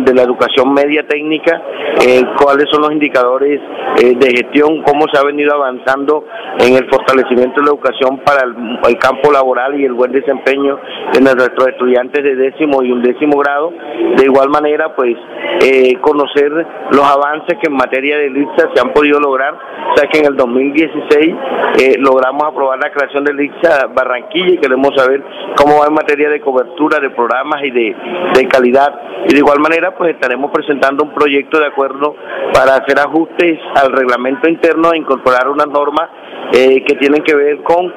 de la educación media técnica, cuáles son los indicadores de gestión, cómo se ha venido avanzando en el fortalecimiento de la educación para el campo laboral y el buen desempeño de nuestros estudiantes de 10º y 11º grado. De igual manera, pues, conocer los avances que en materia de ICSA se han podido lograr. O sea que en el 2016 logramos aprobar la creación del ICSA Barranquilla y queremos saber cómo va en materia de cobertura de programas y de calidad. Y de igual manera, pues estaremos presentando un proyecto de acuerdo para hacer ajustes al reglamento interno e incorporar unas normas que tienen que ver con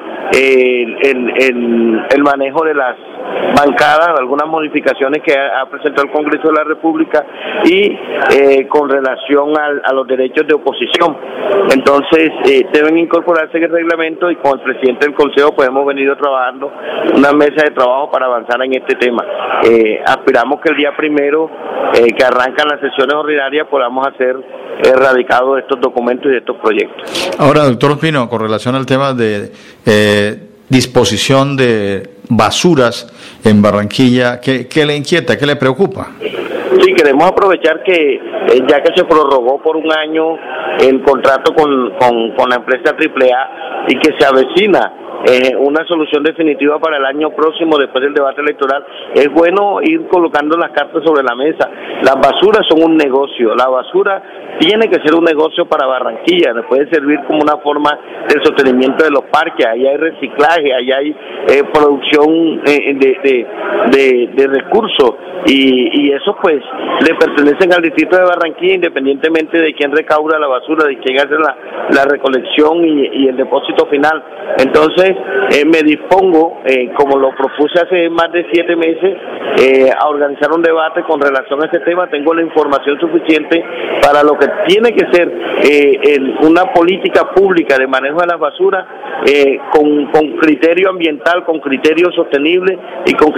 el manejo de las bancadas, algunas modificaciones que ha presentado el Congreso de la República y con relación a los derechos de oposición. Entonces deben incorporarse en el reglamento y con el presidente del Consejo pues hemos venido trabajando una mesa de trabajo para avanzar en este tema. Aspiramos que el día 1 que arrancan las sesiones ordinarias podamos hacer erradicados estos documentos y estos proyectos. Ahora, doctor Ospino, con relación al tema de disposición de basuras en Barranquilla, ¿qué le inquieta, qué le preocupa? Sí, queremos aprovechar que ya que se prorrogó por un año el contrato con la empresa AAA y que se avecina una solución definitiva para el año próximo después del debate electoral, es bueno ir colocando las cartas sobre la mesa. Las basuras son un negocio, la basura tiene que ser un negocio para Barranquilla, nos puede servir como una forma de sostenimiento de los parques, ahí hay reciclaje, ahí hay producción de recursos y eso pues le pertenecen al distrito de Barranquilla independientemente de quién recauda la basura, de quién hace la recolección y el depósito final. Entonces me dispongo, como lo propuse hace más de 7 meses, a organizar un debate con relación a este tema. Tengo la información suficiente para lo que tiene que ser una política pública de manejo de las basuras con criterio ambiental, con criterio sostenible y con